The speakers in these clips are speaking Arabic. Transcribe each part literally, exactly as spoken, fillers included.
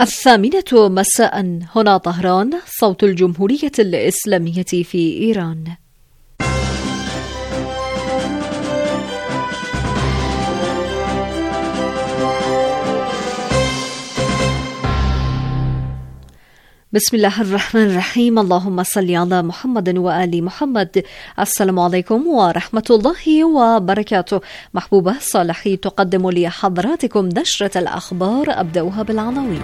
الثامنة مساء، هنا طهران، صوت الجمهورية الإسلامية في إيران. بسم الله الرحمن الرحيم. اللهم صل على محمد وآل محمد. السلام عليكم ورحمة الله وبركاته. محبوبة صالحي تقدم لحضراتكم نشرة الأخبار، أبدأها بالعناوين.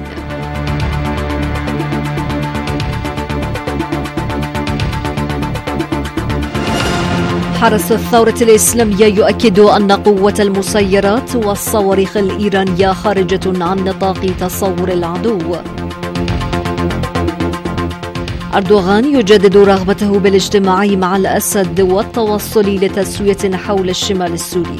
حرس الثورة الإسلامية يؤكد أن قوة المسيرات والصواريخ الإيرانية خارجة عن نطاق تصور العدو. أردوغان يجدد رغبته بالاجتماع مع الأسد والتوصل لتسوية حول الشمال السوري.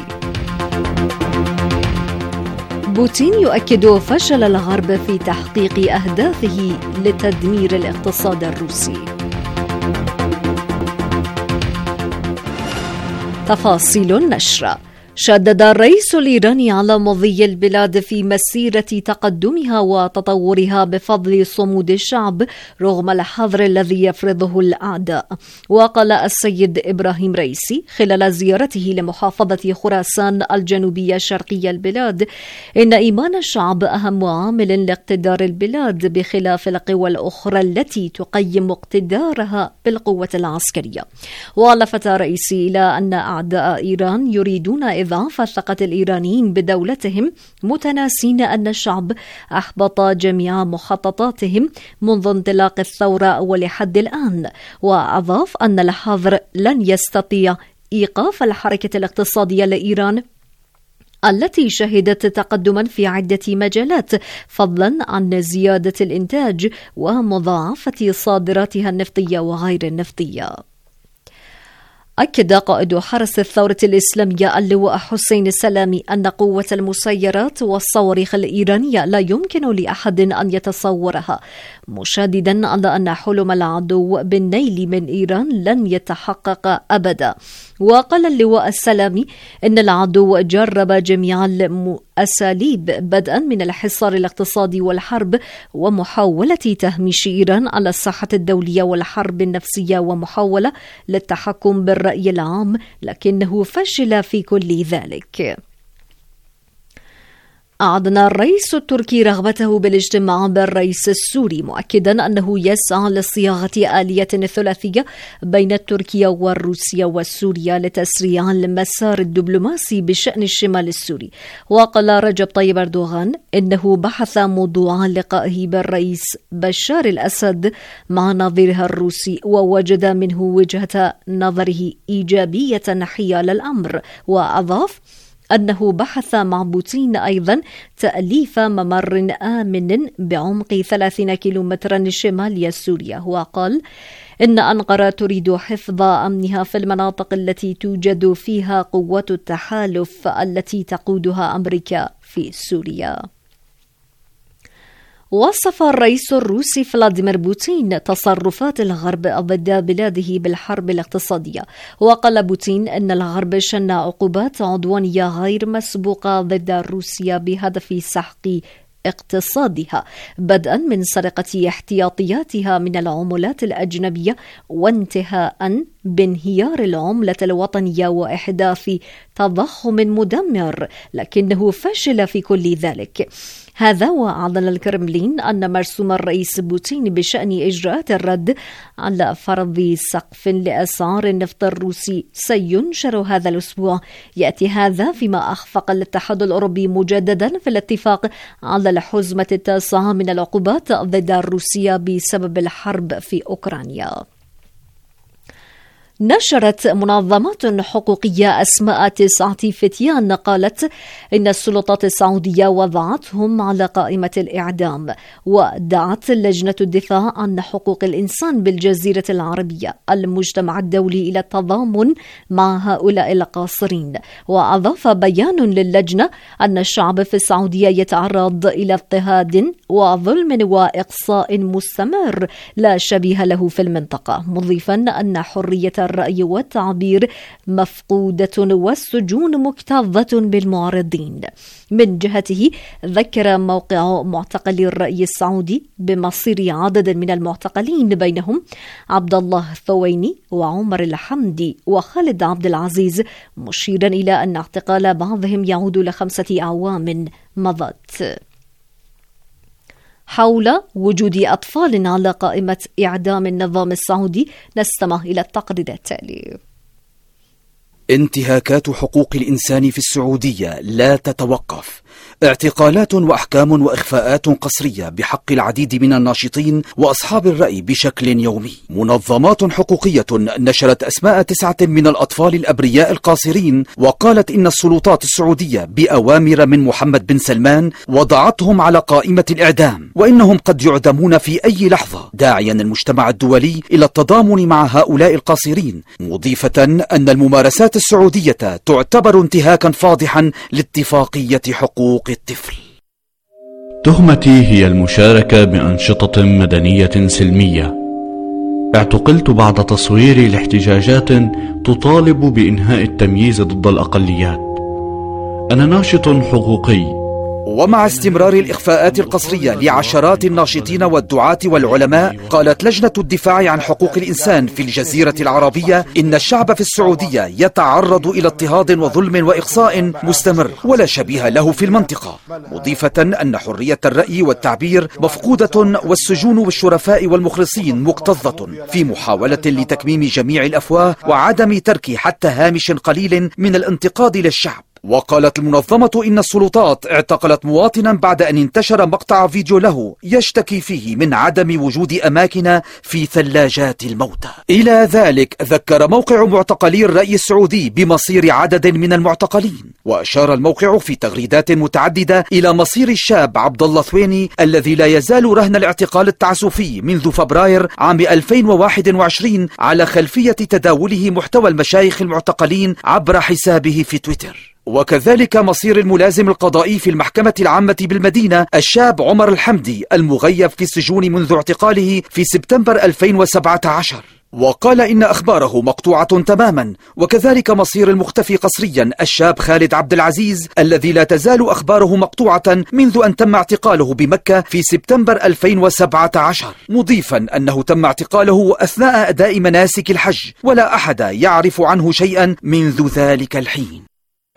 بوتين يؤكد فشل الغرب في تحقيق أهدافه لتدمير الاقتصاد الروسي. تفاصيل النشرة. شدد الرئيس الإيراني على مضي البلاد في مسيرة تقدمها وتطورها بفضل صمود الشعب رغم الحظر الذي يفرضه الأعداء. وقال السيد إبراهيم رئيسي خلال زيارته لمحافظة خراسان الجنوبية شرقي البلاد إن إيمان الشعب أهم عامل لاقتدار البلاد بخلاف القوى الأخرى التي تقيم اقتدارها بالقوة العسكرية. ولفت رئيسي إلى أن أعداء إيران يريدون إضعاف ثقة الإيرانيين بدولتهم، متناسين أن الشعب أحبط جميع مخططاتهم منذ انطلاق الثورة ولحد الآن. وأضاف أن الحظر لن يستطيع إيقاف الحركة الاقتصادية لإيران التي شهدت تقدما في عدة مجالات، فضلا عن زيادة الإنتاج ومضاعفة صادراتها النفطية وغير النفطية. أكد قائد حرس الثورة الإسلامية اللواء حسين السلامي أن قوة المسيرات والصواريخ الإيرانية لا يمكن لأحد أن يتصورها، مشددا على أن حلم العدو بالنيل من إيران لن يتحقق أبدا. وقال اللواء السلامي إن العدو جرب جميع الأساليب بدءا من الحصار الاقتصادي والحرب ومحاولة تهميش إيران على الساحة الدولية والحرب النفسية ومحاولة للتحكم بالرأي العام، لكنه فشل في كل ذلك. أعلن الرئيس التركي رغبته بالاجتماع بالرئيس السوري، مؤكدا أنه يسعى لصياغة آلية ثلاثية بين تركيا والروسيا والسوريا لتسريع المسار الدبلوماسي بشأن الشمال السوري. وقال رجب طيب أردوغان إنه بحث موضوع لقائه بالرئيس بشار الأسد مع نظيره الروسي ووجد منه وجهة نظره إيجابية حيال الأمر. وأضاف أنه بحث مع بوتين أيضا تأليف ممر آمن بعمق ثلاثين كيلومترا شمالي سوريا. وقال إن أنقرة تريد حفظ أمنها في المناطق التي توجد فيها قوات التحالف التي تقودها أمريكا في سوريا. وصف الرئيس الروسي فلاديمير بوتين تصرفات الغرب ضد بلاده بالحرب الاقتصادية. وقال بوتين أن الغرب شن عقوبات عدوانية غير مسبوقة ضد روسيا بهدف سحق اقتصادها، بدءا من سرقة احتياطياتها من العملات الأجنبية وانتهاء بانهيار العملة الوطنية وإحداث تضخم مدمر، لكنه فشل في كل ذلك. هذا وأعلن الكرملين أن مرسوم الرئيس بوتين بشأن إجراءات الرد على فرض سقف لأسعار النفط الروسي سينشر هذا الأسبوع. يأتي هذا فيما أخفق الاتحاد الأوروبي مجددا في الاتفاق على الحزمة التاسعة من العقوبات ضد روسيا بسبب الحرب في أوكرانيا. نشرت منظمات حقوقية أسماء تسعة فتيان قالت إن السلطات السعودية وضعتهم على قائمة الإعدام. ودعت لجنة الدفاع عن حقوق الإنسان بالجزيرة العربية المجتمع الدولي إلى التضامن مع هؤلاء القاصرين. وأضاف بيان للجنة أن الشعب في السعودية يتعرض إلى اضطهاد وظلم وإقصاء مستمر لا شبيه له في المنطقة، مضيفا أن حرية الرأي والتعبير مفقودة والسجون مكتظة بالمعارضين. من جهته ذكر موقع معتقلي الرأي السعودي بمصير عدد من المعتقلين بينهم عبد الله الثويني وعمر الحمدي وخالد عبد العزيز، مشيرا إلى أن اعتقال بعضهم يعود لخمسة أعوام مضت. حول وجود أطفال على قائمة إعدام النظام السعودي نستمع إلى التقرير التالي. انتهاكات حقوق الإنسان في السعودية لا تتوقف، اعتقالات وأحكام وإخفاءات قسرية بحق العديد من الناشطين وأصحاب الرأي بشكل يومي، منظمات حقوقية نشرت أسماء تسعة من الأطفال الأبرياء القاصرين وقالت إن السلطات السعودية بأوامر من محمد بن سلمان وضعتهم على قائمة الإعدام، وإنهم قد يعدمون في أي لحظة، داعيا المجتمع الدولي إلى التضامن مع هؤلاء القاصرين، مضيفة أن الممارسات السعودية تعتبر انتهاكا فاضحا لاتفاقية حقوق الطفل. تهمتي هي المشاركة بأنشطة مدنية سلمية. اعتقلت بعد تصويري لاحتجاجات تطالب بإنهاء التمييز ضد الأقليات. أنا ناشط حقوقي. ومع استمرار الإخفاءات القسرية لعشرات الناشطين والدعاة والعلماء، قالت لجنة الدفاع عن حقوق الإنسان في الجزيرة العربية إن الشعب في السعودية يتعرض إلى اضطهاد وظلم وإقصاء مستمر ولا شبيه له في المنطقة، مضيفة أن حرية الرأي والتعبير مفقودة والسجون والشرفاء والمخلصين مكتظة في محاولة لتكميم جميع الأفواه وعدم ترك حتى هامش قليل من الانتقاد للشعب. وقالت المنظمة إن السلطات اعتقلت مواطنا بعد أن انتشر مقطع فيديو له يشتكي فيه من عدم وجود أماكن في ثلاجات الموتى. إلى ذلك ذكر موقع معتقلي الرأي السعودي بمصير عدد من المعتقلين، وأشار الموقع في تغريدات متعددة إلى مصير الشاب عبد الله الثويني الذي لا يزال رهن الاعتقال التعسفي منذ فبراير عام ألفين وواحد وعشرين على خلفية تداوله محتوى المشايخ المعتقلين عبر حسابه في تويتر. وكذلك مصير الملازم القضائي في المحكمة العامة بالمدينة الشاب عمر الحمدي المغيب في السجون منذ اعتقاله في سبتمبر ألفين وسبعة عشر، وقال إن أخباره مقطوعة تماما. وكذلك مصير المختفي قسريا الشاب خالد عبد العزيز الذي لا تزال أخباره مقطوعة منذ أن تم اعتقاله بمكة في سبتمبر ألفين وسبعة عشر، مضيفا أنه تم اعتقاله أثناء أداء مناسك الحج ولا أحد يعرف عنه شيئا منذ ذلك الحين.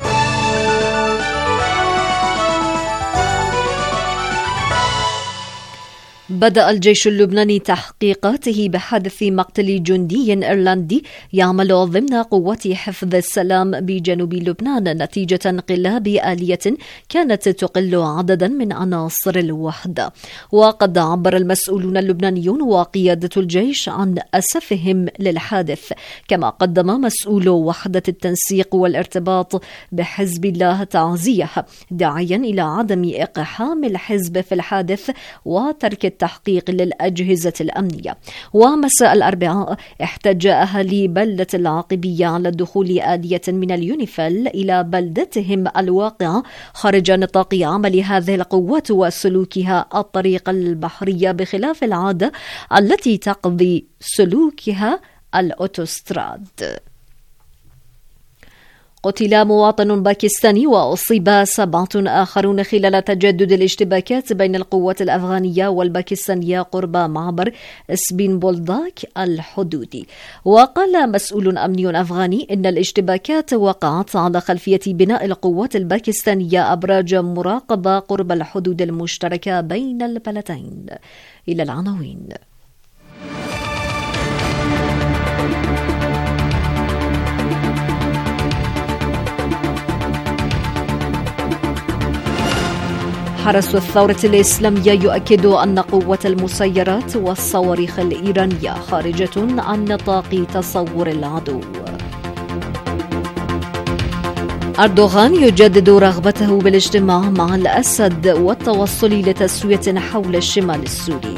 بدأ الجيش اللبناني تحقيقاته بحادث مقتل جندي إيرلندي يعمل ضمن قوات حفظ السلام بجنوب لبنان نتيجة انقلاب آلية كانت تقل عددا من عناصر الوحدة. وقد عبر المسؤولون اللبنانيون وقيادة الجيش عن أسفهم للحادث، كما قدم مسؤول وحدة التنسيق والارتباط بحزب الله تعزية، داعيا إلى عدم إقحام الحزب في الحادث وترك التحقيق للأجهزة الأمنية. ومساء الأربعاء احتج أهالي بلدة العاقبية على دخول آلية من اليونيفيل إلى بلدتهم الواقعة خارج نطاق عمل هذه القوات وسلوكها الطريق البحرية بخلاف العادة التي تقضي سلوكها الأوتوستراد. قتل مواطن باكستاني وأصيب سبعة آخرون خلال تجدد الاشتباكات بين القوات الأفغانية والباكستانية قرب معبر سبين بولداك الحدودي. وقال مسؤول أمني أفغاني إن الاشتباكات وقعت على خلفية بناء القوات الباكستانية أبراج مراقبة قرب الحدود المشتركة بين البلدين. إلى العناوين. حرس الثورة الإسلامية يؤكد أن قوة المسيرات والصواريخ الإيرانية خارجة عن نطاق تصور العدو. أردوغان يجدد رغبته بالاجتماع مع الأسد والتوصل لتسوية حول الشمال السوري.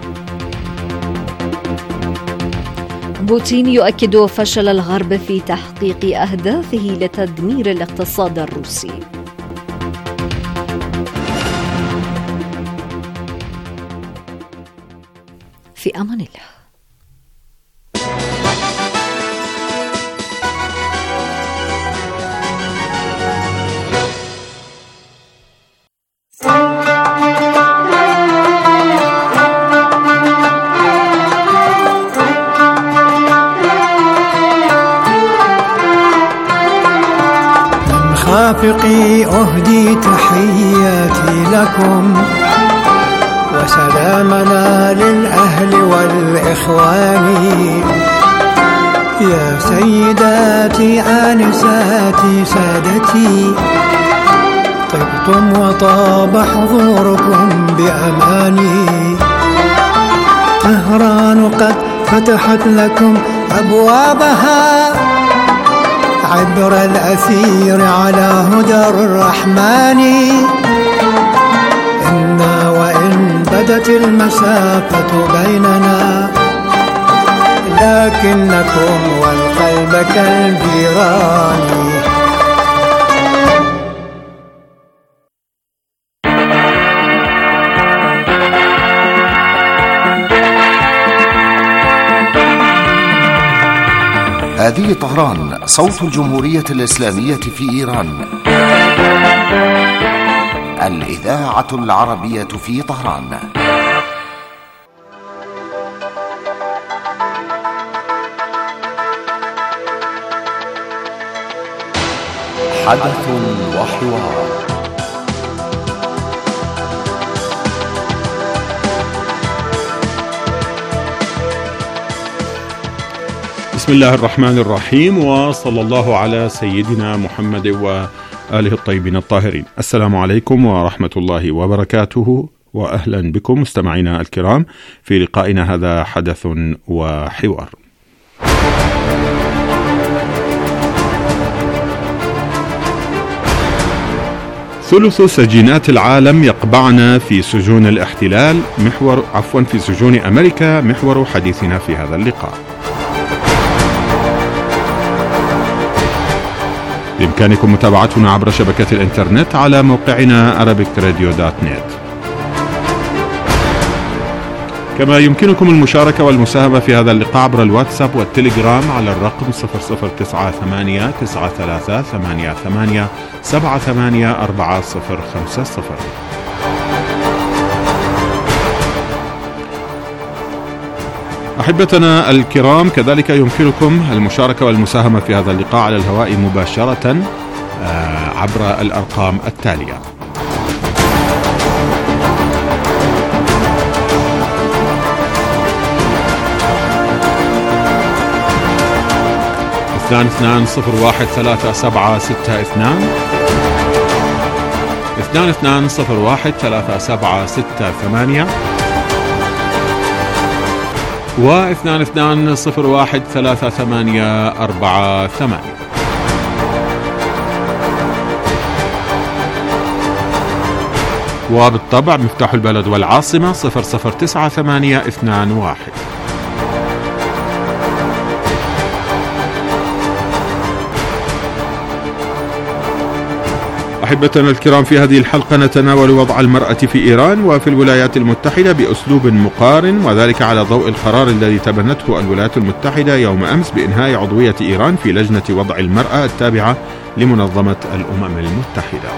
بوتين يؤكد فشل الغرب في تحقيق أهدافه لتدمير الاقتصاد الروسي. في أمان الله. مرافقي أهدي تحياتي لكم، وسلامنا للأهل والإخوان. يا سيداتي آنساتي سادتي، طبتم وطاب حضوركم بأماني. طهران قد فتحت لكم أبوابها، عبر الأثير على هدى الرحمن. إنا وإن بدت المسافة بيننا، لكنكم والقلب كالجيران. هذه طهران، صوت الجمهورية الإسلامية في إيران، الإذاعة العربية في طهران. حدث وحوار. بسم الله الرحمن الرحيم، وصلى الله على سيدنا محمد وآله الطيبين الطاهرين. السلام عليكم ورحمة الله وبركاته، وأهلا بكم مستمعينا الكرام في لقائنا هذا حدث وحوار. ثلث سجينات العالم يقبعن في سجون الاحتلال، محور عفوا في سجون أمريكا، محور حديثنا في هذا اللقاء. بإمكانكم متابعتنا عبر شبكة الإنترنت على موقعنا arabic radio dot net. كما يمكنكم المشاركة والمساهمة في هذا اللقاء عبر الواتساب والتليجرام على الرقم صفر صفر تسعة ثمانية تسعة ثلاثة ثمانية ثمانية سبعة ثمانية أربعة صفر خمسة صفر. أحبتنا الكرام، كذلك يمكنكم المشاركة والمساهمة في هذا اللقاء على الهواء مباشرة عبر الأرقام التالية: اثنان اثنان صفر واحد ثلاثة سبعة ستة اثنان، اثنان اثنان صفر واحد ثلاثة سبعة ستة ثمانية، واثنان اثنان صفر واحد ثلاثة ثمانية أربعة ثمانية. وبالطبع مفتاح البلد والعاصمة صفر صفر تسعة ثمانية اثنان واحد. أحبتنا الكرام، في هذه الحلقة نتناول وضع المرأة في إيران وفي الولايات المتحدة بأسلوب مقارن، وذلك على ضوء القرار الذي تبنته الولايات المتحدة يوم أمس بإنهاء عضوية إيران في لجنة وضع المرأة التابعة لمنظمة الأمم المتحدة.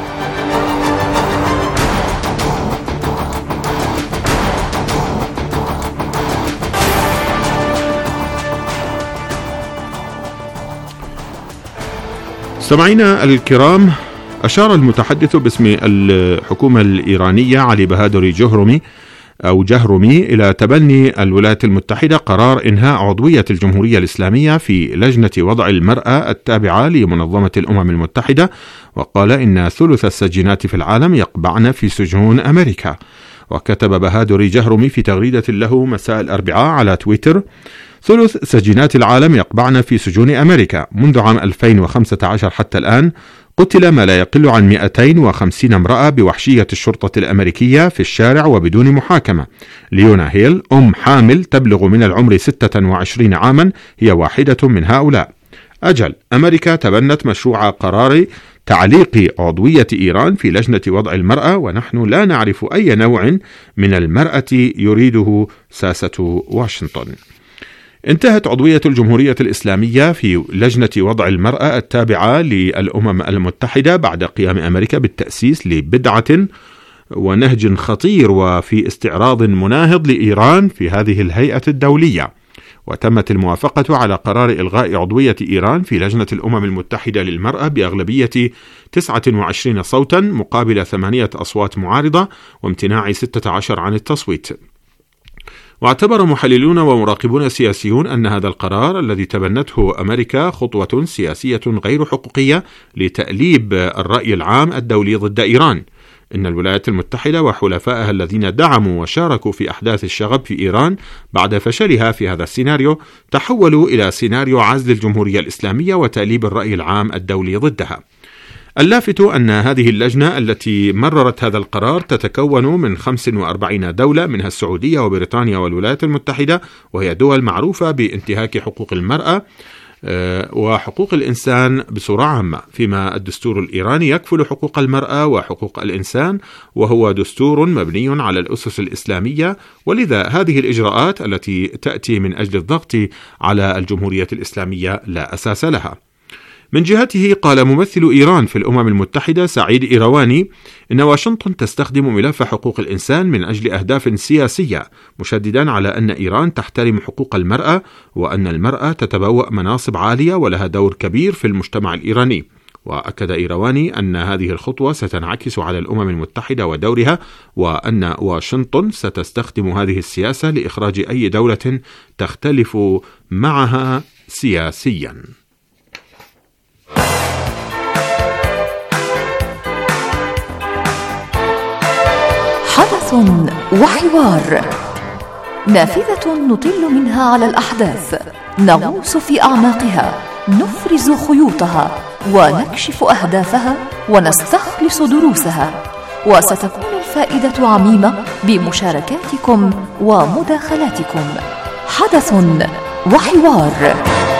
سمعينا الكرام، أشار المتحدث باسم الحكومة الإيرانية علي بهادري جهرمي أو جهرمي إلى تبني الولايات المتحدة قرار إنهاء عضوية الجمهورية الإسلامية في لجنة وضع المرأة التابعة لمنظمة الأمم المتحدة، وقال إن ثلث السجينات في العالم يقبعن في سجون أمريكا. وكتب بهادري جهرمي في تغريدة له مساء الأربعاء على تويتر: ثلث سجينات العالم يقبعن في سجون أمريكا. منذ عام ألفين وخمسة عشر حتى الآن قتل ما لا يقل عن مئتين وخمسين امرأة بوحشية الشرطة الأمريكية في الشارع وبدون محاكمة. ليونا هيل، أم حامل تبلغ من العمر ستة وعشرين عاما، هي واحدة من هؤلاء. أجل، أمريكا تبنت مشروع قرار تعليق عضوية إيران في لجنة وضع المرأة، ونحن لا نعرف أي نوع من المرأة يريده ساسة واشنطن. انتهت عضوية الجمهورية الإسلامية في لجنة وضع المرأة التابعة للأمم المتحدة بعد قيام أمريكا بالتأسيس لبدعة ونهج خطير وفي استعراض مناهض لإيران في هذه الهيئة الدولية. وتمت الموافقة على قرار إلغاء عضوية إيران في لجنة الأمم المتحدة للمرأة بأغلبية تسعة وعشرين صوتا مقابل ثمانية أصوات معارضة وامتناع ستة عشر عن التصويت. واعتبر محللون ومراقبون سياسيون أن هذا القرار الذي تبنته أمريكا خطوة سياسية غير حقوقية لتأليب الرأي العام الدولي ضد إيران. إن الولايات المتحدة وحلفائها الذين دعموا وشاركوا في أحداث الشغب في إيران بعد فشلها في هذا السيناريو تحولوا إلى سيناريو عزل الجمهورية الإسلامية وتأليب الرأي العام الدولي ضدها. اللافت أن هذه اللجنة التي مررت هذا القرار تتكون من خمس وأربعين دولة منها السعودية وبريطانيا والولايات المتحدة، وهي دول معروفة بانتهاك حقوق المرأة وحقوق الإنسان بصورة عامة، فيما الدستور الإيراني يكفل حقوق المرأة وحقوق الإنسان، وهو دستور مبني على الأسس الإسلامية، ولذا هذه الإجراءات التي تأتي من أجل الضغط على الجمهورية الإسلامية لا أساس لها. من جهته قال ممثل إيران في الأمم المتحدة سعيد إيرواني إن واشنطن تستخدم ملف حقوق الإنسان من أجل أهداف سياسية، مشددا على أن إيران تحترم حقوق المرأة وأن المرأة تتبوأ مناصب عالية ولها دور كبير في المجتمع الإيراني. وأكد إيرواني أن هذه الخطوة ستنعكس على الأمم المتحدة ودورها، وأن واشنطن ستستخدم هذه السياسة لإخراج أي دولة تختلف معها سياسيا. حدث وحوار، نافذة نطل منها على الأحداث، نغوص في أعماقها، نفرز خيوطها ونكشف أهدافها ونستخلص دروسها، وستكون الفائدة عميمة بمشاركاتكم ومداخلاتكم. حدث وحوار.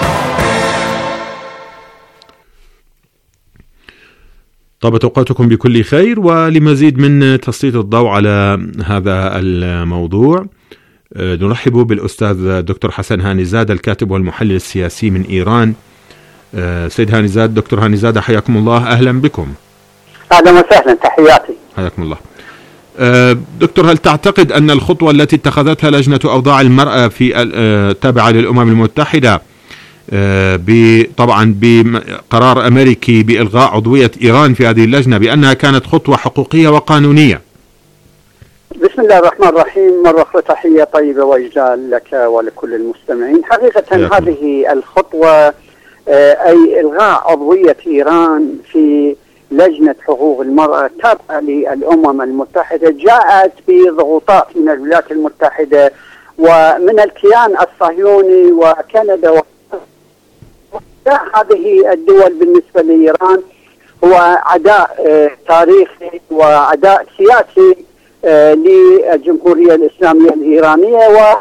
طابت أوقاتكم بكل خير. ولمزيد من تسليط الضوء على هذا الموضوع نرحب بالأستاذ دكتور حسن هانيزاد الكاتب والمحلل السياسي من إيران. سيد هانيزاد، دكتور هانيزاد، حياكم الله، أهلا بكم. أهلا وسهلا، تحياتي. حياكم الله. دكتور، هل تعتقد أن الخطوة التي اتخذتها لجنة أوضاع المرأة في التابعة للأمم المتحدة طبعا بقرار أمريكي بإلغاء عضوية إيران في هذه اللجنة بأنها كانت خطوة حقوقية وقانونية؟ بسم الله الرحمن الرحيم. مرة أخرى تحية طيبة وإجلال لك ولكل المستمعين. حقيقة ياكم. هذه الخطوة أي إلغاء عضوية إيران في لجنة حقوق المرأة تابعة للأمم المتحدة جاءت بضغوطات من الولايات المتحدة ومن الكيان الصهيوني وكندا. هذه الدول بالنسبة لإيران هو عداء تاريخي وعداء سياسي للجمهورية الإسلامية الإيرانية،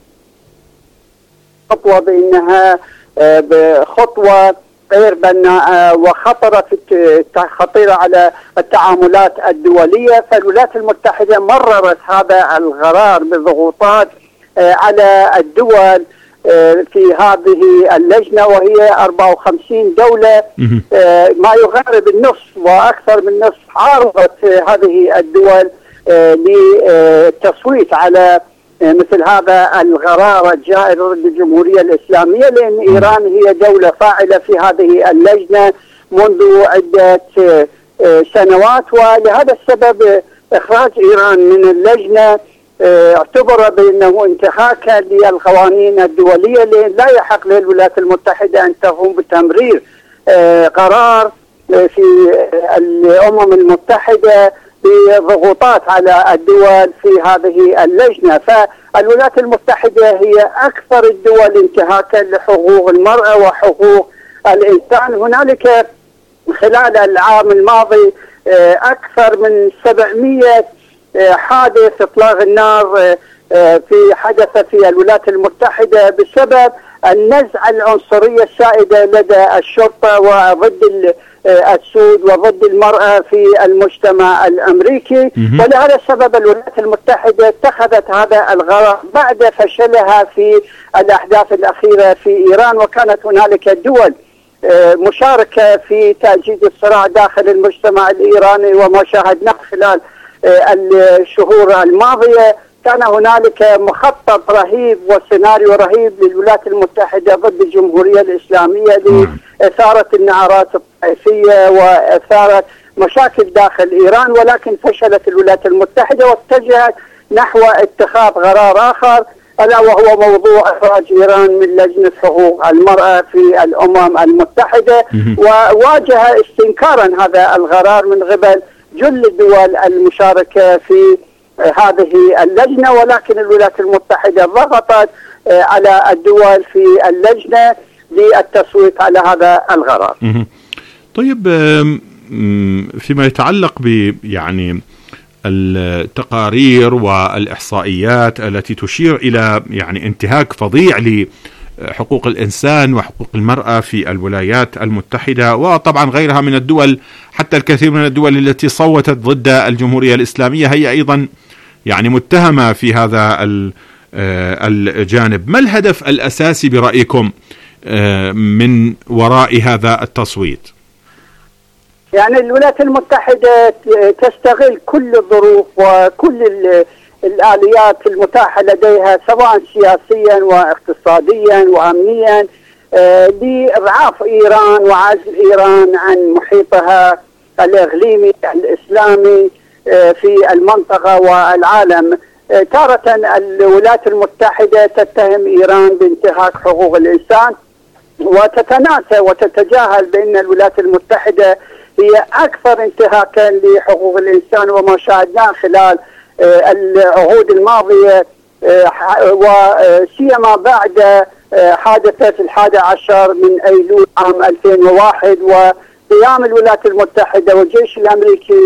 وخطوة بأنها بخطوة غير بناءة وخطرة خطيرة على التعاملات الدولية. فالولايات المتحدة مررت هذا القرار بضغوطات على الدول في هذه اللجنة، وهي أربعة وخمسين دولة، ما يقارب النصف وأكثر من نصف عارضت هذه الدول للتصويت على مثل هذا القرار الجائر ضد الجمهورية الإسلامية، لأن إيران هي دولة فاعلة في هذه اللجنة منذ عدة سنوات، ولهذا السبب إخراج إيران من اللجنة اعتبر بأنه انتهاكا للقوانين الدولية، لأن لا يحق للولايات المتحدة أن تقوم بتمرير قرار في الأمم المتحدة بضغوطات على الدول في هذه اللجنة. فالولايات المتحدة هي أكثر الدول انتهاكا لحقوق المرأة وحقوق الإنسان. هنالك خلال العام الماضي أكثر من سبعمئة حادث إطلاق النار في حدث في الولايات المتحدة بسبب النزعة العنصرية السائدة لدى الشرطة وضد السود وضد المرأة في المجتمع الأمريكي. ولهذا السبب الولايات المتحدة اتخذت هذا القرار بعد فشلها في الأحداث الأخيرة في إيران، وكانت هنالك دول مشاركة في تأجيج الصراع داخل المجتمع الإيراني، وما شاهدناه خلال الشهور الماضية كان هنالك مخطط رهيب وسيناريو رهيب للولايات المتحدة ضد الجمهورية الإسلامية لإثارة النعرات الطائفية وإثارة مشاكل داخل إيران، ولكن فشلت الولايات المتحدة واتجهت نحو اتخاذ قرار آخر، ألا وهو موضوع إخراج إيران من لجنة حقوق المرأة في الأمم المتحدة. وواجه استنكارا هذا القرار من قبل جل الدول المشاركة في هذه اللجنة، ولكن الولايات المتحدة ضغطت على الدول في اللجنة للتصويت على هذا القرار. طيب، فيما يتعلق ب يعني التقارير والإحصائيات التي تشير إلى يعني انتهاك فظيع لحقوق الإنسان وحقوق المرأة في الولايات المتحدة وطبعا غيرها من الدول، حتى الكثير من الدول التي صوتت ضد الجمهورية الإسلامية هي أيضا يعني متهمة في هذا الجانب. ما الهدف الأساسي برأيكم من وراء هذا التصويت؟ يعني الولايات المتحدة تستغل كل الظروف وكل الآليات المتاحة لديها سواء سياسيا واقتصاديا وأمنيا لإضعاف إيران وعزل إيران عن محيطها الإقليمي الإسلامي في المنطقة والعالم. تارة الولايات المتحدة تتهم إيران بانتهاك حقوق الإنسان وتتناسى وتتجاهل بأن الولايات المتحدة هي أكثر انتهاكا لحقوق الإنسان، وما شاهدناه خلال العهود الماضية وسيما بعد حادثة الحادي عشر من أيلول عام ألفين وواحد وقيام الولايات المتحدة والجيش الأمريكي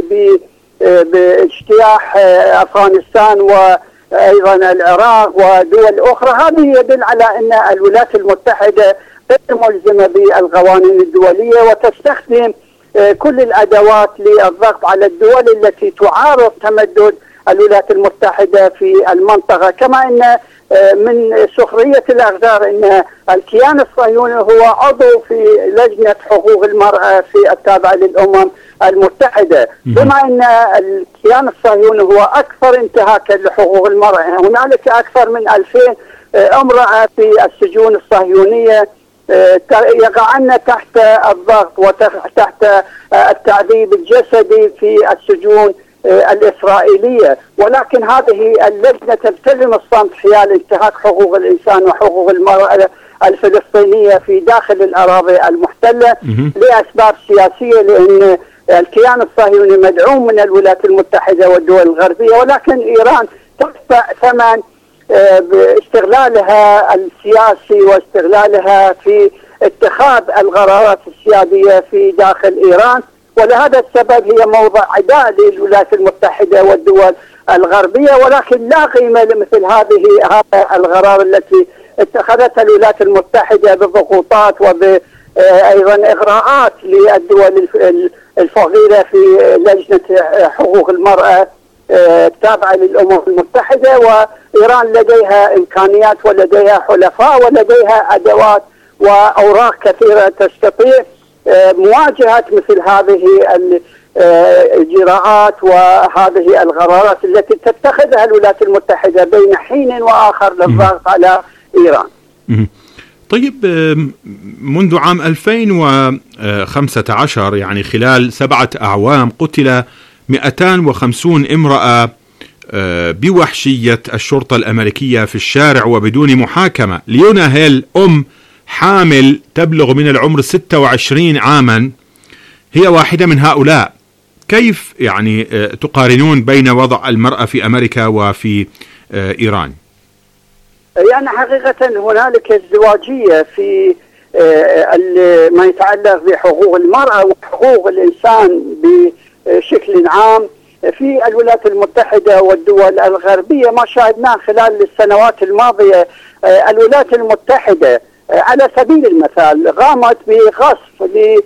باجتياح أفغانستان وأيضا العراق ودول أخرى. هذا يدل على أن الولايات المتحدة غير ملزمة بالقوانين الدولية وتستخدم كل الأدوات للضغط على الدول التي تعارض تمدد الولايات المتحدة في المنطقة. كما أن من سخرية الأقدار أن الكيان الصهيوني هو عضو في لجنة حقوق المرأة في التابعة للأمم المتحدة، بما أن الكيان الصهيوني هو أكثر انتهاكا لحقوق المرأة. هنالك أكثر من ألفين امرأة في السجون الصهيونية يقعن تحت الضغط وتحت التعذيب الجسدي في السجون الإسرائيلية، ولكن هذه اللجنة تلتزم الصمت حيال انتهاك حقوق الإنسان وحقوق المرأة الفلسطينية في داخل الأراضي المحتلة لأسباب سياسية، لأن الكيان الصهيوني مدعوم من الولايات المتحدة والدول الغربية، ولكن إيران تدفع ثمن باستغلالها السياسي واستغلالها في اتخاذ القرارات السيادية في داخل إيران. ولهذا السبب هي موضع عداء للولايات المتحدة والدول الغربية، ولكن لا قيمة لمثل هذه هذا القرار التي اتخذتها الولايات المتحدة بضغوطات وبأيضا إغراءات للدول الفقيرة في لجنة حقوق المرأة التابعة للأمم المتحدة. وإيران لديها إمكانيات ولديها حلفاء ولديها أدوات وأوراق كثيرة تستطيع مواجهة مثل هذه الإجراءات وهذه القرارات التي تتخذها الولايات المتحدة بين حين وآخر للضغط على إيران. طيب، منذ عام ألفين وخمسة عشر يعني خلال سبعة أعوام قتل مئتين وخمسين امرأة بوحشية الشرطة الأمريكية في الشارع وبدون محاكمة. ليونا هيل أم حامل تبلغ من العمر ستة وعشرين عاما هي واحدة من هؤلاء. كيف يعني تقارنون بين وضع المرأة في أمريكا وفي إيران؟ يعني حقيقة هنالك ازدواجية في ما يتعلق بحقوق المرأة وحقوق الإنسان بشكل عام في الولايات المتحدة والدول الغربية. ما شاهدناه خلال السنوات الماضية، الولايات المتحدة على سبيل المثال قامت بغصب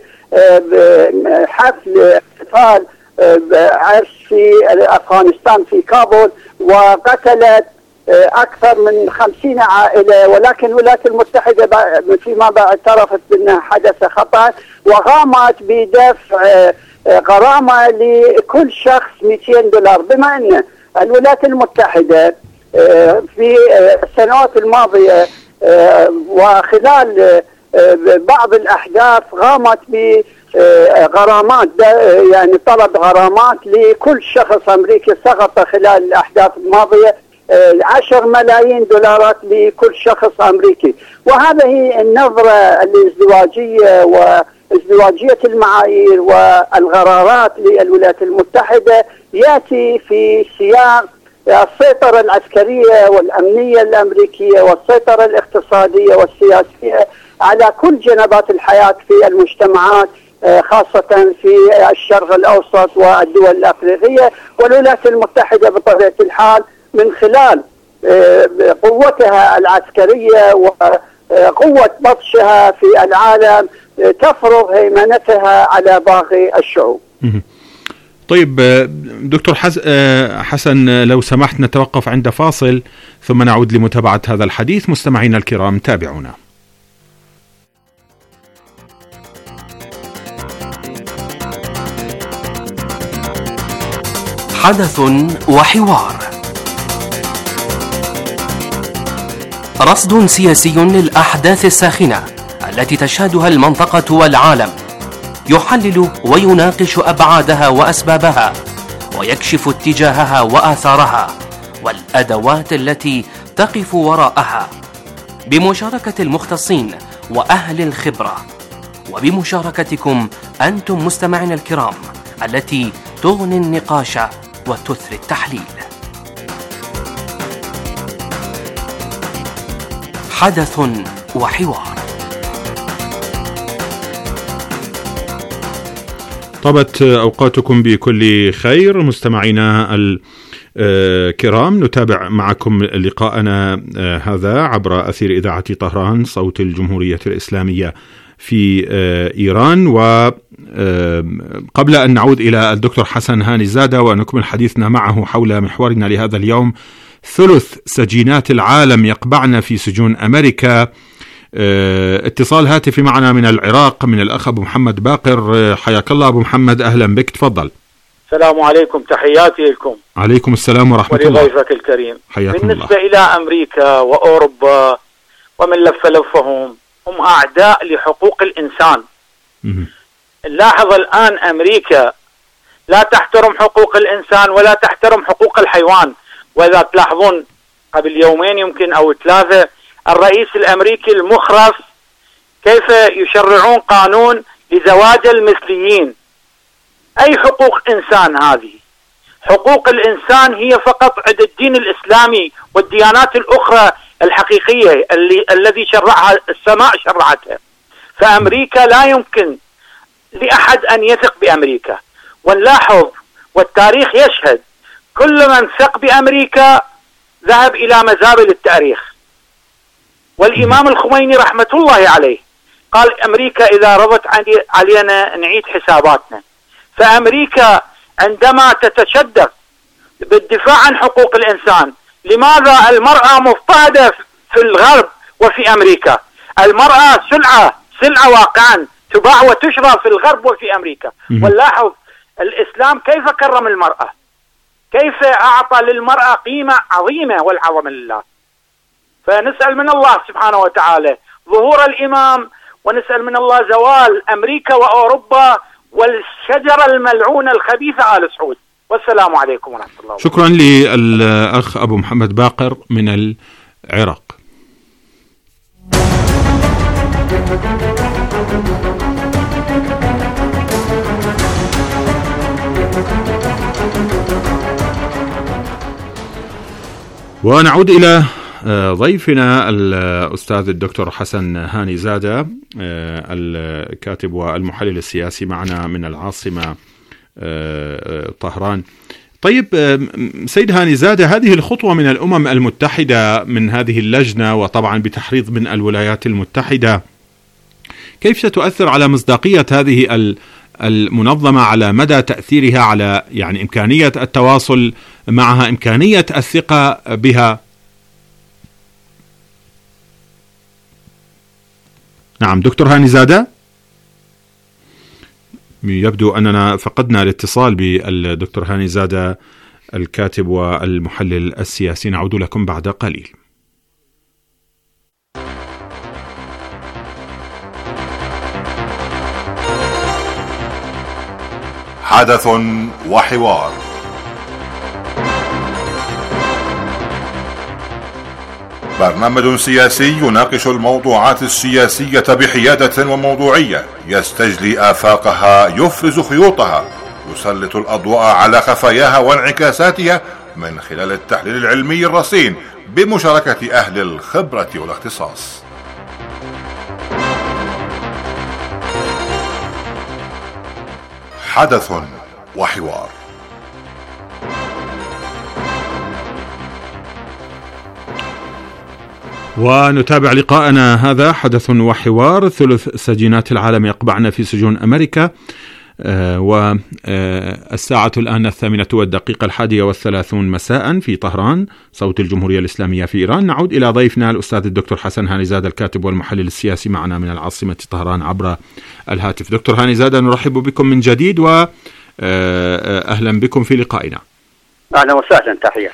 لحفل احتفال عرس في أفغانستان في كابول وقتلت أكثر من خمسين عائلة، ولكن الولايات المتحدة فيما بعد اعترفت بأنها حدث خطأ وقامت بدفع غرامة لكل شخص مئتين دولار، بما أن الولايات المتحدة في السنوات الماضية وخلال بعض الأحداث قامت بغرامات، يعني طلب غرامات لكل شخص أمريكي سقط خلال الأحداث الماضية عشر ملايين دولارات لكل شخص أمريكي. وهذه النظرة الازدواجية وازدواجية المعايير والقرارات للولايات المتحدة يأتي في سياق السيطرة العسكرية والأمنية الأمريكية والسيطرة الاقتصادية والسياسية على كل جنبات الحياة في المجتمعات، خاصة في الشرق الأوسط والدول الأفريقية. والولايات المتحدة بطبيعة الحال من خلال قوتها العسكرية وقوة بطشها في العالم تفرض هيمنتها على باقي الشعوب. طيب دكتور حسن، لو سمحت نتوقف عند فاصل ثم نعود لمتابعة هذا الحديث. مستمعينا الكرام تابعونا. حدث وحوار، رصد سياسي للأحداث الساخنة التي تشهدها المنطقة والعالم، يحلل ويناقش أبعادها وأسبابها، ويكشف اتجاهها وآثارها والأدوات التي تقف وراءها، بمشاركة المختصين وأهل الخبرة، وبمشاركتكم أنتم مستمعين الكرام التي تغني النقاش وتثري التحليل. حدث وحوار. طابت أوقاتكم بكل خير مستمعينا الكرام، نتابع معكم لقاءنا هذا عبر أثير إذاعة طهران صوت الجمهورية الإسلامية في إيران. وقبل أن نعود إلى الدكتور حسن هاني زادة ونكمل حديثنا معه حول محورنا لهذا اليوم، ثلث سجينات العالم يقبعن في سجون أمريكا. اتصال هاتفي معنا من العراق من الأخ أبو محمد باقر. حياك الله أبو محمد، أهلا بك، تفضل. السلام عليكم، تحياتي لكم. عليكم السلام ورحمة الله. ولضيفك الكريم. حياكم بالنسبة الله. إلى أمريكا وأوروبا ومن لف لفهم، هم أعداء لحقوق الإنسان. نلاحظ الآن أمريكا لا تحترم حقوق الإنسان ولا تحترم حقوق الحيوان. وإذا تلاحظون قبل يومين يمكن أو ثلاثة، الرئيس الأمريكي المخرس كيف يشرعون قانون لزواج المثليين. أي حقوق إنسان هذه؟ حقوق الإنسان هي فقط عند الدين الإسلامي والديانات الأخرى الحقيقية اللي الذي شرعها السماء شرعتها. فأمريكا لا يمكن لأحد أن يثق بأمريكا. ونلاحظ والتاريخ يشهد كل من ثق بأمريكا ذهب إلى مزابل التاريخ. والإمام الخميني رحمة الله عليه قال أمريكا إذا رضت علينا نعيد حساباتنا. فأمريكا عندما تتشدد بالدفاع عن حقوق الإنسان، لماذا المرأة مضطهدة في الغرب وفي أمريكا؟ المرأة سلعة سلعة واقعا تباع وتشرى في الغرب وفي أمريكا. ونلاحظ الإسلام كيف كرم المرأة، كيف أعطى للمرأة قيمة عظيمة والعظمة لله. فنسأل من الله سبحانه وتعالى ظهور الإمام، ونسأل من الله زوال أمريكا وأوروبا والشجرة الملعونة الخبيثة آل سعود. والسلام عليكم ورحمة الله. شكرا للأخ أبو محمد باقر من العراق. ونعود إلى ضيفنا الأستاذ الدكتور حسن هاني زادة، الكاتب والمحلل السياسي معنا من العاصمة طهران. طيب سيد هاني زادة، هذه الخطوة من الأمم المتحدة من هذه اللجنة وطبعا بتحريض من الولايات المتحدة، كيف ستؤثر على مصداقية هذه المنظمة، على مدى تأثيرها على يعني إمكانية التواصل معها، إمكانية الثقة بها؟ نعم دكتور هاني زادة، يبدو أننا فقدنا الاتصال بالدكتور هاني زادة الكاتب والمحلل السياسي. نعود لكم بعد قليل. حدث وحوار. برنامج سياسي يناقش الموضوعات السياسية بحيادة وموضوعية، يستجلي آفاقها، يفرز خيوطها، يسلط الأضواء على خفاياها وانعكاساتها من خلال التحليل العلمي الرصين بمشاركة أهل الخبرة والاختصاص. حدث وحوار. ونتابع لقاءنا هذا حدث وحوار. ثلث سجينات العالم يقبعن في سجون أمريكا، آه والساعة الآن الثامنة والدقيقة الحادية والثلاثون مساء في طهران، صوت الجمهورية الإسلامية في إيران. نعود إلى ضيفنا الأستاذ الدكتور حسن هانيزاد، الكاتب والمحلل السياسي، معنا من العاصمة طهران عبر الهاتف. دكتور هانيزاد، نرحب بكم من جديد وأهلا بكم في لقائنا. أهلا وسهلا، تحية.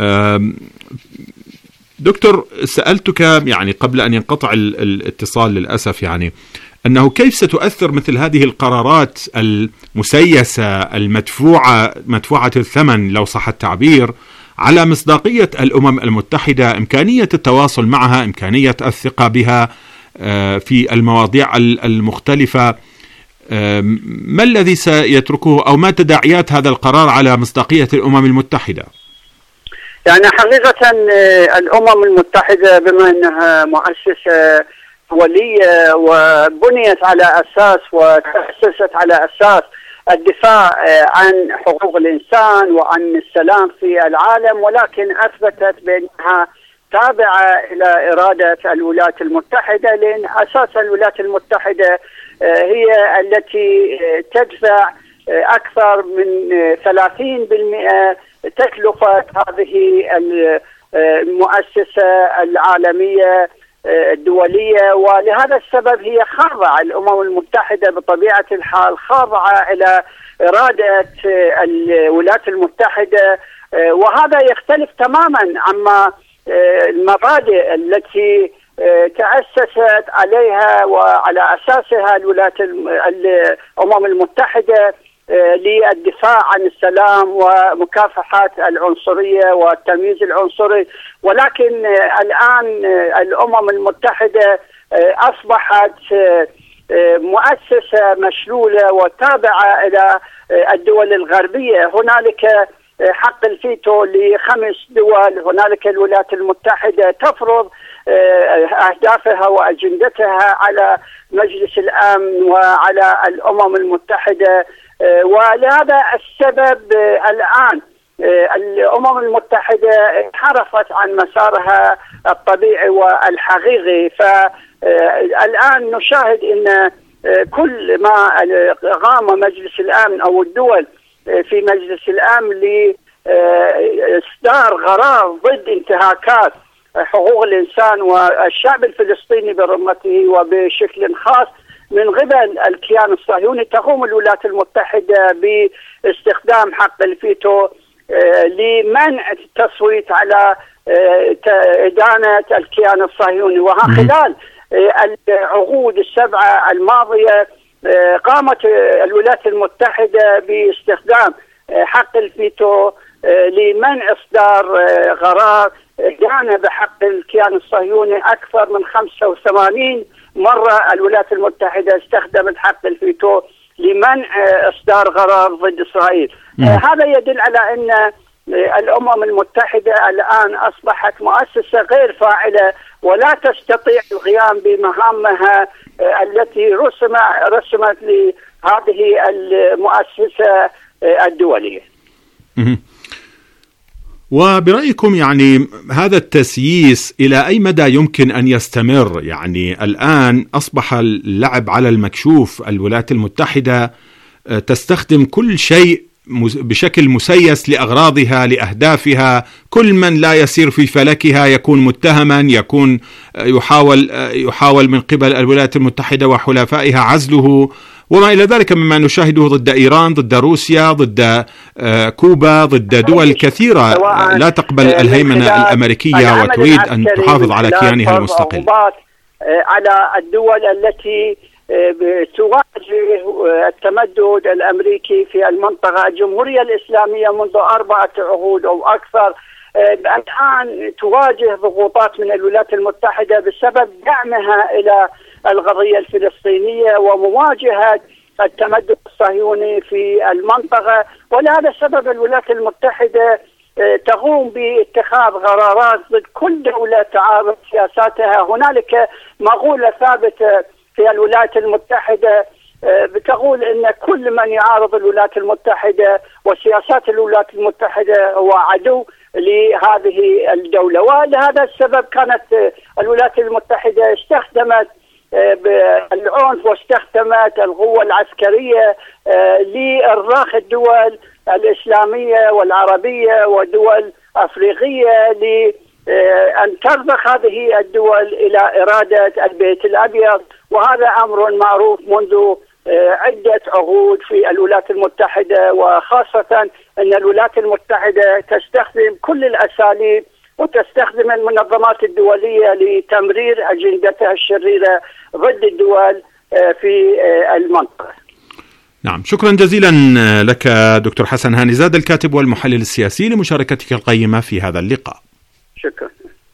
دكتور، سألتك يعني قبل أن ينقطع الاتصال للأسف يعني أنه كيف ستؤثر مثل هذه القرارات المسيسة المدفوعة مدفوعة الثمن لو صح التعبير على مصداقية الأمم المتحدة، إمكانية التواصل معها، إمكانية الثقة بها في المواضيع المختلفة. ما الذي سيتركه أو ما تداعيات هذا القرار على مصداقية الأمم المتحدة؟ يعني حقيقة الأمم المتحدة بما أنها مؤسسة دولية وبنيت على أساس وتأسست على أساس الدفاع عن حقوق الإنسان وعن السلام في العالم، ولكن أثبتت بأنها تابعة إلى إرادة الولايات المتحدة، لأن أساس الولايات المتحدة هي التي تدفع أكثر من ثلاثين بالمئة تكلفة هذه المؤسسة العالمية الدولية، ولهذا السبب هي خاضعة الأمم المتحدة بطبيعة الحال، خاضعة إلى إرادة الولايات المتحدة، وهذا يختلف تماما عما المبادئ التي تأسست عليها وعلى أساسها الولايات الأمم المتحدة للدفاع عن السلام ومكافحة العنصرية والتمييز العنصري. ولكن الآن الأمم المتحدة أصبحت مؤسسة مشلولة وتابعة إلى الدول الغربية. هنالك حق الفيتو لخمس دول، هنالك الولايات المتحدة تفرض أهدافها وأجندتها على مجلس الأمن وعلى الأمم المتحدة، ولهذا السبب الآن الأمم المتحدة انحرفت عن مسارها الطبيعي والحقيقي. فالآن نشاهد أن كل ما قام مجلس الأمن أو الدول في مجلس الأمن لإصدار قرار ضد انتهاكات حقوق الإنسان والشعب الفلسطيني برمته وبشكل خاص من قبل الكيان الصهيوني، تقوم الولايات المتحدة باستخدام حق الفيتو لمنع التصويت على إدانة الكيان الصهيوني. وها خلال العقود السبعة الماضية قامت الولايات المتحدة باستخدام حق الفيتو لمنع إصدار قرار إدانة بحق الكيان الصهيوني. أكثر من خمسة وثمانين مرة الولايات المتحدة استخدمت حق الفيتو لمنع إصدار قرار ضد إسرائيل. هذا يدل على أن الأمم المتحدة الآن أصبحت مؤسسة غير فاعلة ولا تستطيع القيام بمهامها التي رسم رسمت لهذه المؤسسة الدولية. وبرأيكم يعني هذا التسييس إلى أي مدى يمكن أن يستمر؟ يعني الآن أصبح اللعب على المكشوف، الولايات المتحدة تستخدم كل شيء بشكل مسيس لأغراضها لأهدافها، كل من لا يسير في فلكها يكون متهما، يكون يحاول يحاول من قبل الولايات المتحدة وحلفائها عزله وما إلى ذلك مما نشاهده ضد إيران، ضد روسيا، ضد كوبا، ضد دول كثيرة لا تقبل الهيمنة الأمريكية وتريد أن تحافظ على كيانها المستقل. على الدول التي تواجه التمدد الأمريكي في المنطقة. الجمهورية الإسلامية منذ أربعة عهود أو أكثر الآن تواجه ضغوطات من الولايات المتحدة بسبب دعمها إلى القضية الفلسطينية ومواجهة التمدد الصهيوني في المنطقة، ولهذا السبب الولايات المتحدة تقوم باتخاذ قرارات ضد كل دولة تعارض سياساتها. هنالك مقولة ثابتة في الولايات المتحدة بتقول ان كل من يعارض الولايات المتحدة وسياسات الولايات المتحدة هو عدو لهذه الدولة، ولهذا السبب كانت الولايات المتحدة استخدمت بالعنف واستخدمت القوة العسكرية لإرضاء الدول الإسلامية والعربية ودول أفريقية لأن ترضخ هذه الدول إلى إرادة البيت الأبيض، وهذا أمر معروف منذ عدة عقود في الولايات المتحدة، وخاصة أن الولايات المتحدة تستخدم كل الأساليب وتستخدم المنظمات الدولية لتمرير أجندتها الشريرة ضد الدول في المنطقة. نعم، شكرا جزيلا لك دكتور حسن هانيزاد الكاتب والمحلل السياسي لمشاركتك القيمة في هذا اللقاء. شكرا.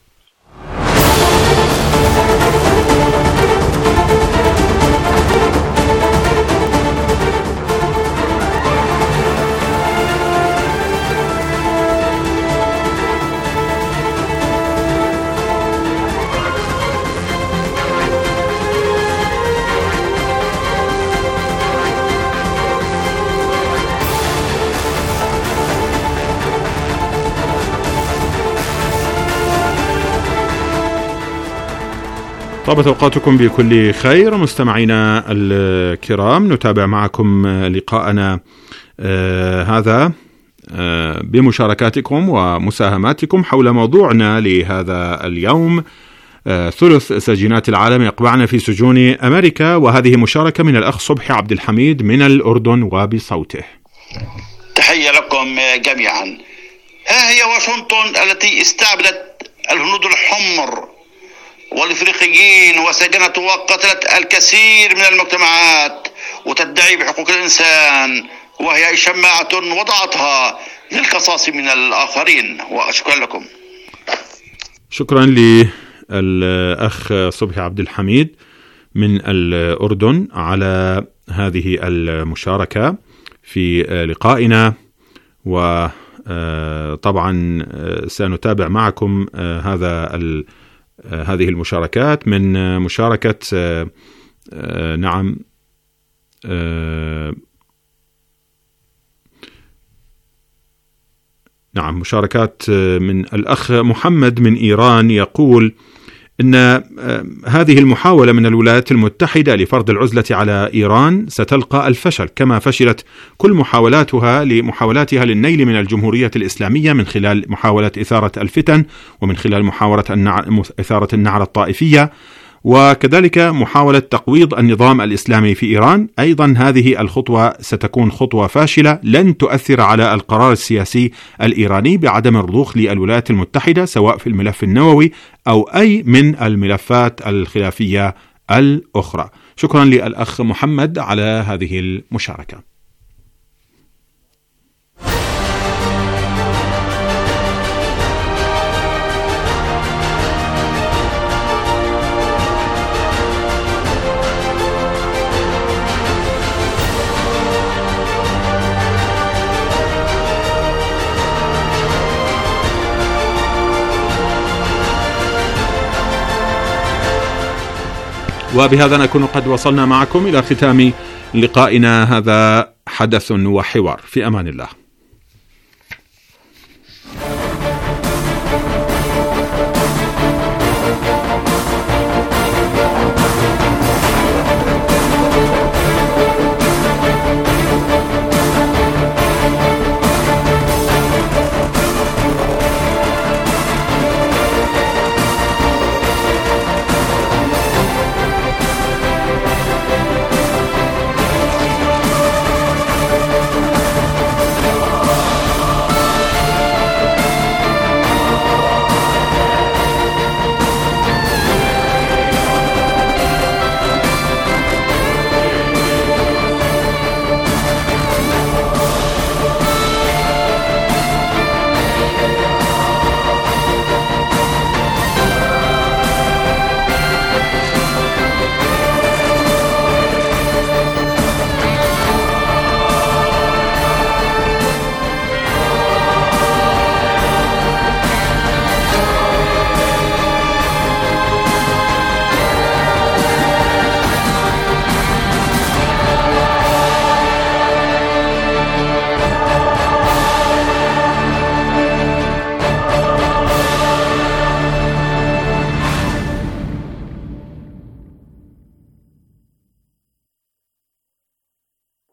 طابت أوقاتكم بكل خير مستمعينا الكرام. نتابع معكم لقاءنا آه هذا آه بمشاركاتكم ومساهماتكم حول موضوعنا لهذا اليوم. آه ثلث سجينات العالم يقبعن في سجون أمريكا، وهذه مشاركة من الأخ صبحي عبد الحميد من الأردن وبصوته. تحية لكم جميعا. ها هي واشنطن التي استعبدت الهنود الحمر والإفريقيين وسجنت وقتلت الكثير من المجتمعات وتدعي بحقوق الإنسان، وهي شماعة وضعتها للقصاص من الآخرين. وأشكر لكم. شكرا للأخ صبحي عبد الحميد من الأردن على هذه المشاركة في لقائنا، وطبعا سنتابع معكم هذا ال هذه المشاركات من مشاركة آآ آآ نعم آآ نعم مشاركات من الأخ محمد من إيران، يقول إن هذه المحاولة من الولايات المتحدة لفرض العزلة على إيران ستلقى الفشل، كما فشلت كل محاولاتها لمحاولاتها للنيل من الجمهورية الإسلامية من خلال محاولة إثارة الفتن، ومن خلال محاولة النع... إثارة النعرة الطائفية، وكذلك محاولة تقويض النظام الإسلامي في إيران. أيضا هذه الخطوة ستكون خطوة فاشلة لن تؤثر على القرار السياسي الإيراني بعدم الرضوخ للولايات المتحدة سواء في الملف النووي أو أي من الملفات الخلافية الأخرى. شكرا للأخ محمد على هذه المشاركة. وبهذا نكون قد وصلنا معكم إلى ختام لقائنا هذا حدث وحوار. في أمان الله.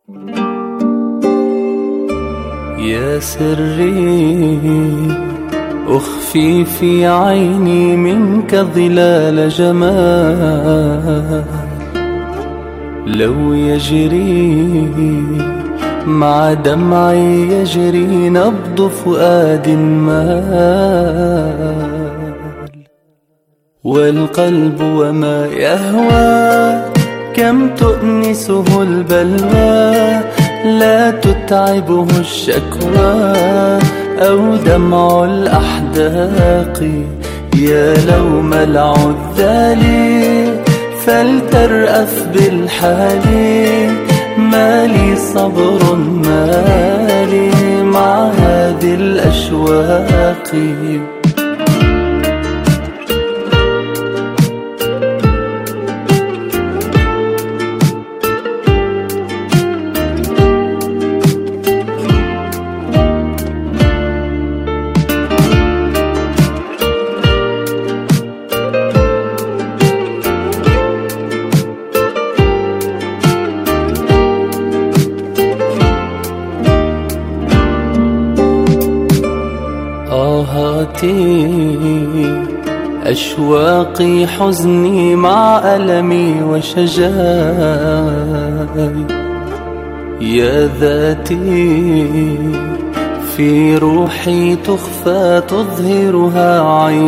يا سري أخفي في عيني منك ظلال جمال، لو يجري مع دمعي يجري نبض فؤاد مال، والقلب وما يهوى كم تؤنسه البلوى، لا تتعبه الشكوى أو دمع الأحداق. يا لوم العذال فلترأف بالحال، ما لي صبر ما لي مع هذه الأشواق. أشواقي حزني مع ألمي وشجاي، يا ذاتي في روحي تخفى تظهرها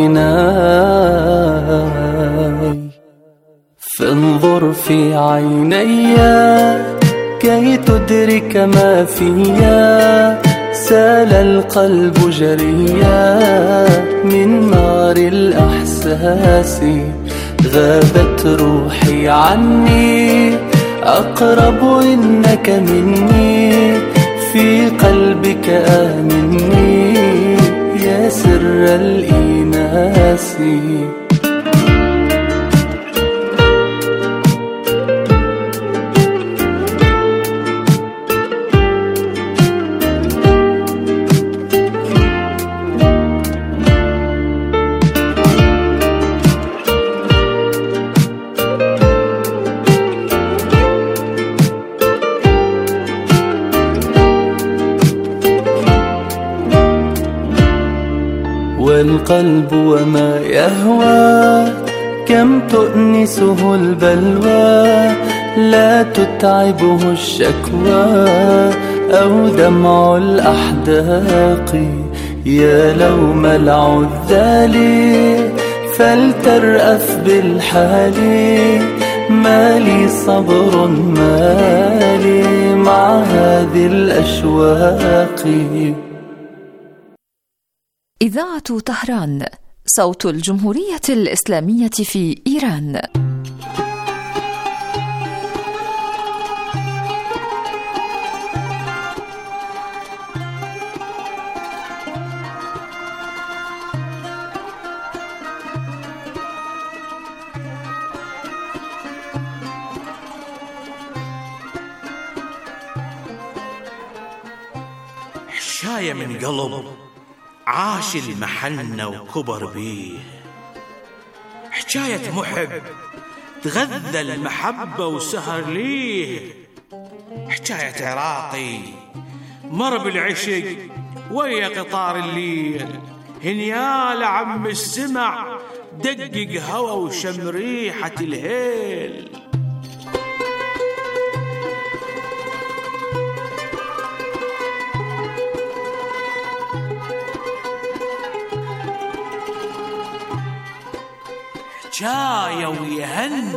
عيناي، فانظر في عيني كي تدرك ما فيا، سال القلب جريا من نار الأحساس، غابت روحي عني أقرب إنك مني، في قلبك آمني يا سر الإناس. والقلب وما يهوى كم تؤنسه البلوى، لا تتعبه الشكوى أو دمع الأحداق. يا لوم العذال فلترأف بالحال، ما لي صبر ما لي مع هذه الأشواق. إذاعة طهران، صوت الجمهورية الإسلامية في إيران. حشاية من قلب عاش المحنة وكبر بيه، حكاية محب تغذى المحبة وسهر ليه، حكاية عراقي مر بالعشق ويا قطار الليل، هنيال عم السمع دقق هوا وشم ريحة الهيل. حكاية ويهن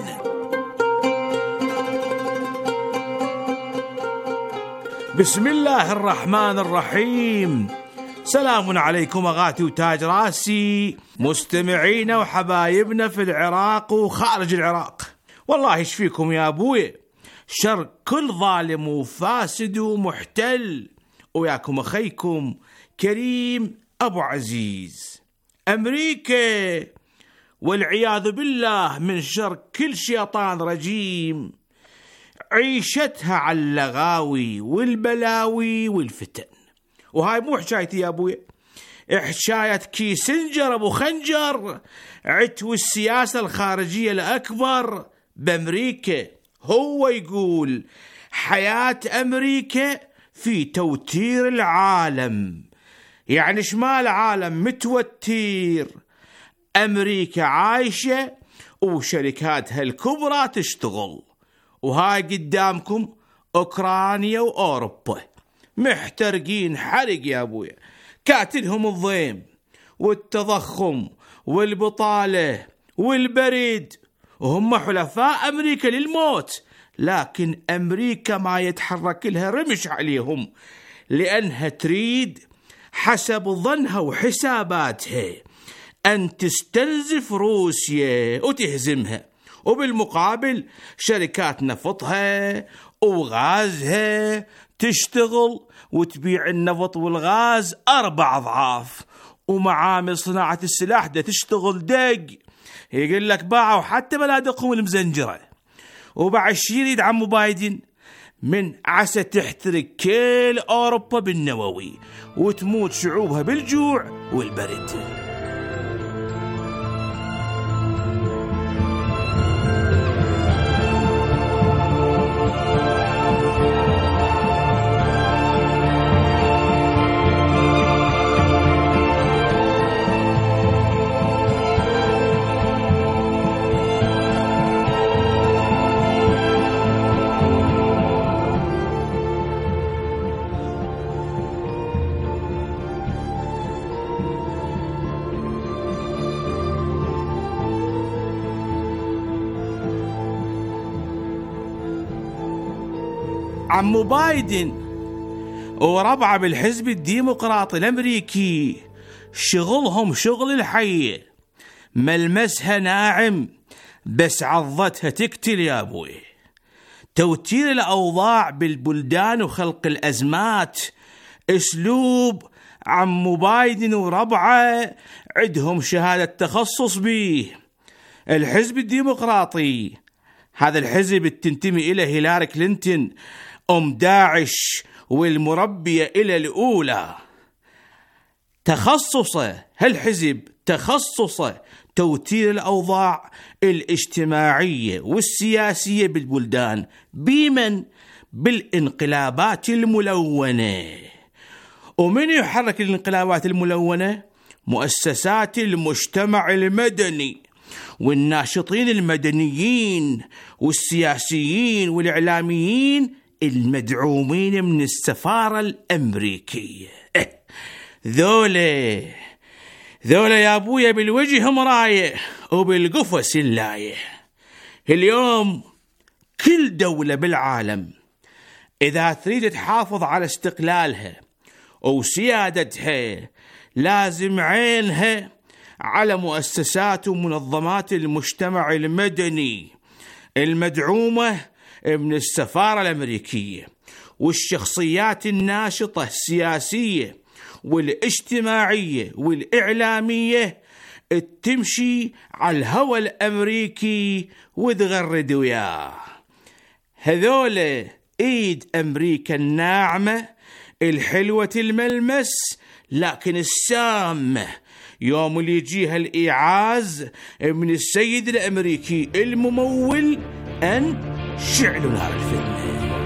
بسم الله الرحمن الرحيم. سلام عليكم أغاتي وتاج راسي، مستمعينا وحبايبنا في العراق وخارج العراق. والله يشفيكم يا أبوي شر كل ظالم وفاسد ومحتل، وياكم أخيكم كريم أبو عزيز. أمريكا والعياذ بالله من شر كل شيطان رجيم، عيشتها على اللغاوي والبلاوي والفتن. وهاي مو حكايتي يا أبوي، حكاية كيسنجر أبو خنجر عتو السياسة الخارجية الأكبر بأمريكا. هو يقول حياة أمريكا في توتير العالم. يعني شمال العالم متوتر، أمريكا عايشة وشركاتها الكبرى تشتغل. وهاي قدامكم أوكرانيا وأوروبا محترقين حرق يا أبويا، كاتلهم الضيم والتضخم والبطالة والبريد، وهم حلفاء أمريكا للموت، لكن أمريكا ما يتحرك لها رمش عليهم، لأنها تريد حسب ظنها وحساباتها أن تستنزف روسيا وتهزمها، وبالمقابل شركات نفطها وغازها تشتغل وتبيع النفط والغاز أربع أضعاف، ومعامل صناعة السلاح ده تشتغل دق، يقول لك باعوا حتى بلادقهم المزنجرة. وبعد الشي يريد عمو بايدن من عسى تحترق كل أوروبا بالنووي وتموت شعوبها بالجوع والبرد. عمو بايدن وربعه بالحزب الديمقراطي الأمريكي شغلهم شغل الحي، ملمسها ناعم بس عضتها تقتل يا أبوي. توتير الأوضاع بالبلدان وخلق الأزمات أسلوب عمو بايدن وربعه عندهم شهادة تخصص به. الحزب الديمقراطي هذا الحزب تنتمي إلى هيلاري كلينتون أم داعش والمربية إلى الأولى. تخصصه هالحزب تخصصه توتير الأوضاع الاجتماعية والسياسية بالبلدان، بمن؟ بالانقلابات الملونة. ومن يحرك الانقلابات الملونة؟ مؤسسات المجتمع المدني والناشطين المدنيين والسياسيين والإعلاميين المدعومين من السفارة الأمريكية. ذولا ذولا يا أبويا بالوجه مراية وبالقفص اللاية. اليوم كل دولة بالعالم إذا تريد تحافظ على استقلالها وسيادتها لازم عينها على مؤسسات ومنظمات المجتمع المدني المدعومة من السفارة الأمريكية، والشخصيات الناشطة السياسية والاجتماعية والإعلامية تمشي على الهوى الأمريكي وتغرد وياه. هذول إيد أمريكا الناعمة الحلوة الملمس لكن السامة يوم اللي يجيها الإيعاز من السيد الأمريكي الممول أن شعلوا نار الفتنة.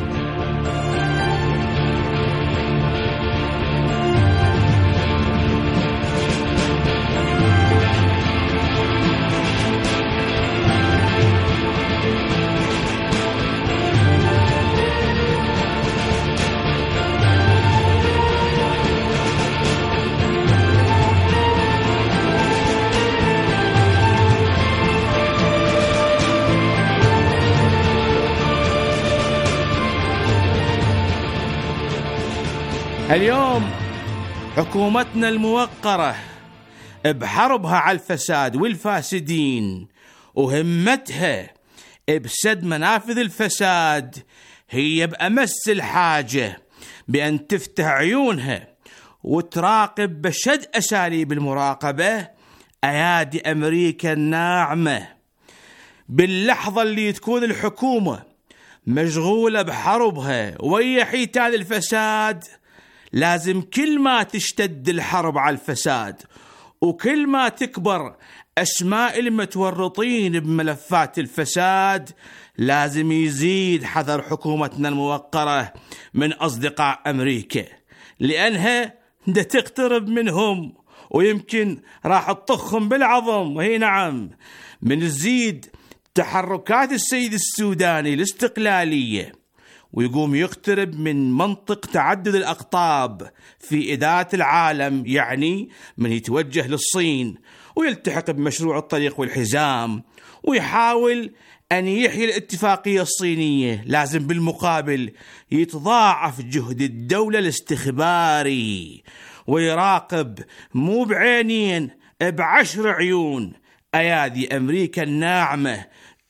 اليوم حكومتنا الموقرة بحربها على الفساد والفاسدين وهمتها بسد منافذ الفساد هي بأمس الحاجة بأن تفتح عيونها وتراقب بشد أساليب المراقبة أيادي أمريكا الناعمة. باللحظة اللي تكون الحكومة مشغولة بحربها ويا حيتان الفساد لازم كل ما تشتد الحرب على الفساد وكل ما تكبر أسماء المتورطين بملفات الفساد لازم يزيد حذر حكومتنا الموقرة من أصدقاء أمريكا، لأنها دا تقترب منهم ويمكن راح تطخهم بالعظم. وهي نعم، من تزيد تحركات السيد السوداني الاستقلالية ويقوم يقترب من منطق تعدد الأقطاب في إدارة العالم، يعني من يتوجه للصين ويلتحق بمشروع الطريق والحزام ويحاول أن يحيي الاتفاقية الصينية، لازم بالمقابل يتضاعف جهد الدولة الاستخباري ويراقب مو بعينين بعشر عيون أيادي أمريكا الناعمة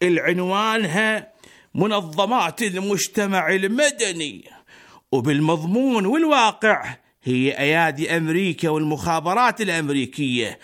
العنوانها منظمات المجتمع المدني، وبالمضمون والواقع هي أيادي أمريكا والمخابرات الأمريكية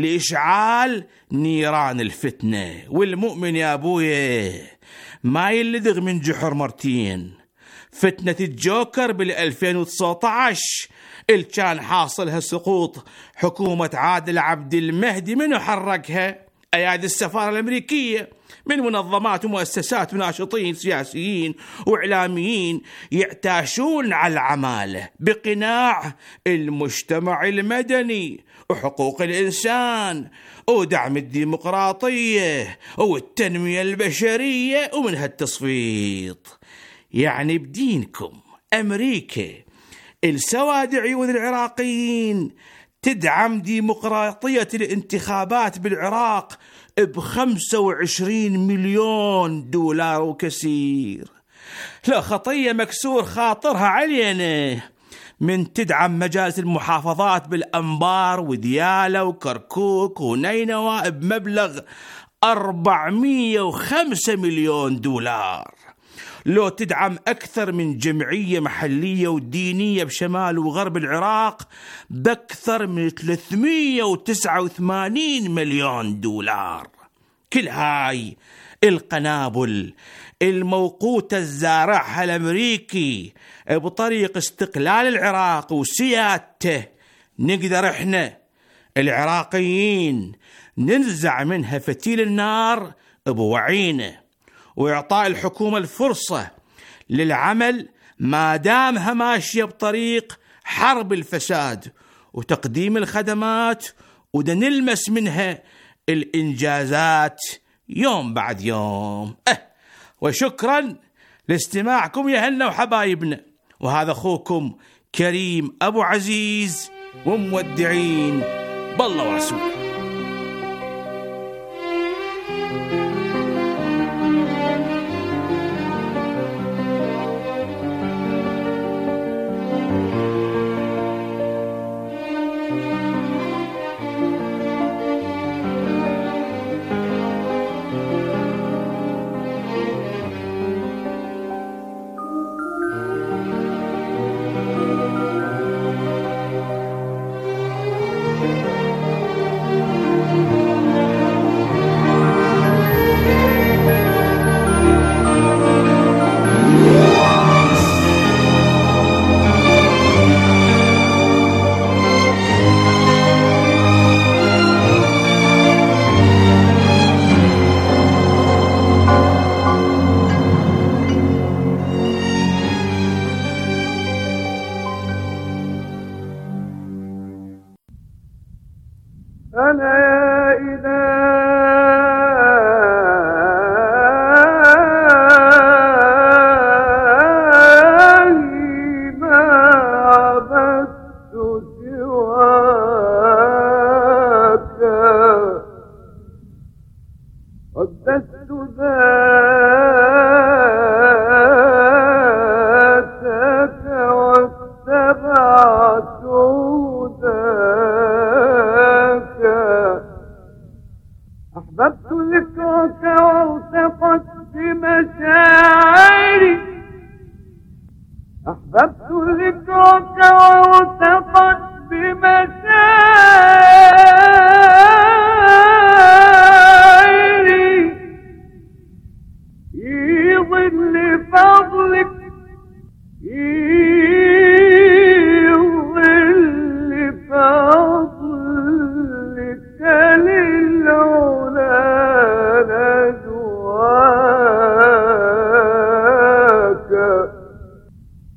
لإشعال نيران الفتنة. والمؤمن يا أبويا ما يلدغ من جحر مرتين. فتنة الجوكر بالألفين وتسعة عشر اللي كان حاصلها سقوط حكومة عادل عبد المهدي، منو حركها؟ أيادي السفارة الأمريكية، من منظمات ومؤسسات وناشطين سياسيين وإعلاميين يعتاشون على العمالة بقناع المجتمع المدني وحقوق الإنسان ودعم الديمقراطية والتنمية البشرية ومن هالتصفيط. يعني بدينكم أمريكا السواد عيون العراقيين تدعم ديمقراطية الانتخابات بالعراق بخمسة وعشرين مليون دولار وكثير. لا خطية مكسور خاطرها علينا من تدعم مجالس المحافظات بالأنبار وديالة وكركوك ونينوى بمبلغ أربعمية وخمسة مليون دولار. لو تدعم أكثر من جمعية محلية ودينية بشمال وغرب العراق بأكثر من ثلاثمية وتسعة وثمانين مليون دولار. كل هاي القنابل الموقوتة الزارعها الأمريكي بطريق استقلال العراق وسيادته، نقدر إحنا العراقيين ننزع منها فتيل النار بوعينا، وإعطاء الحكومة الفرصة للعمل ما دامها ماشية بطريق حرب الفساد وتقديم الخدمات، وده نلمس منها الإنجازات يوم بعد يوم. أه وشكرا لاستماعكم يا هلا وحبايبنا، وهذا أخوكم كريم أبو عزيز ومودعين بالله ورسوله.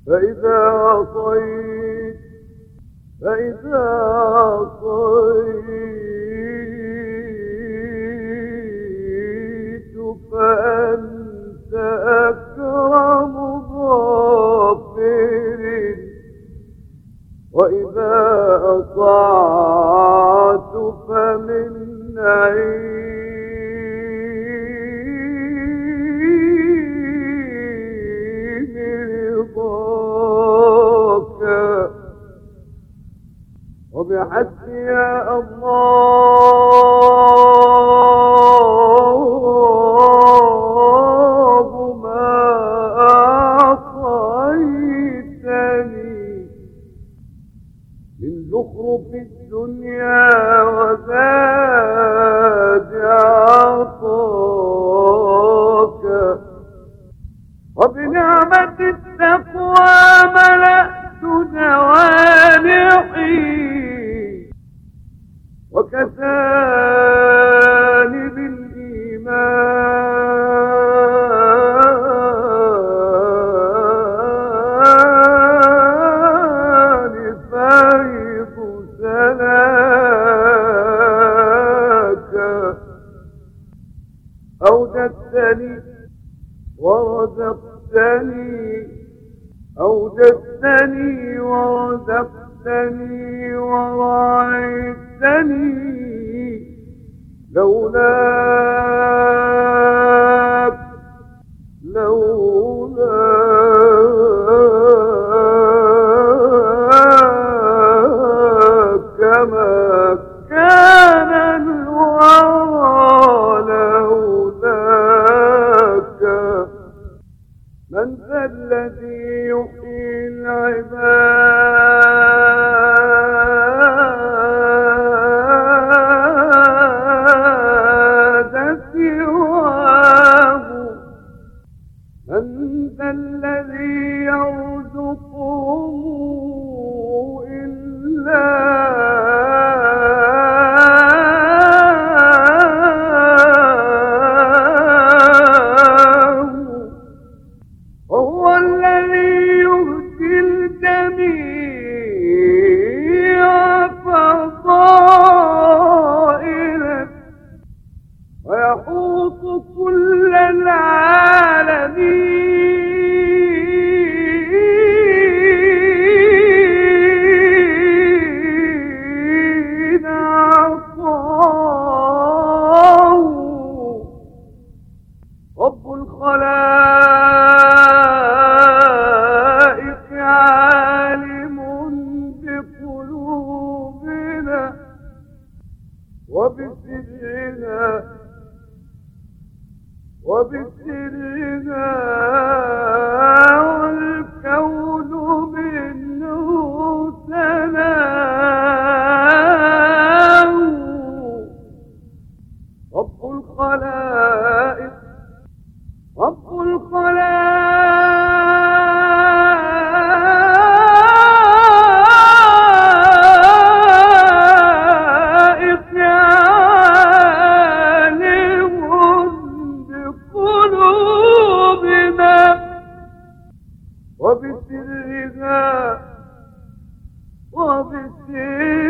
فإذا عصيت فإذا عصيت فأنت أكرم غافر، وإذا أطعت فمن نعيم رضاك. وبحسبي يا الله ما أعطيتني من زخرف الدنيا وزاد عطاك. وبنعمة التقوى ملأت جوانحي، وكساني بالإيمان فيض سلاك. أوجدتني ورزقتني أوجدتني ورزقتني ورعيتني، لولاك لولاك ما كان الورى، لولاك من ذا الذي يحيي العباد سواه؟ من ذا الذي يرزقهم إلا هو الذي يهدي الجميع فضائلا ويحوط كل العالمين عطاه. رب الخلائق عالم بقلوبنا وبسرنا وبسرنا والكون منه سلام. رب الخلائق رب الخلائق عالم بقلوبنا وبسرها وبسرها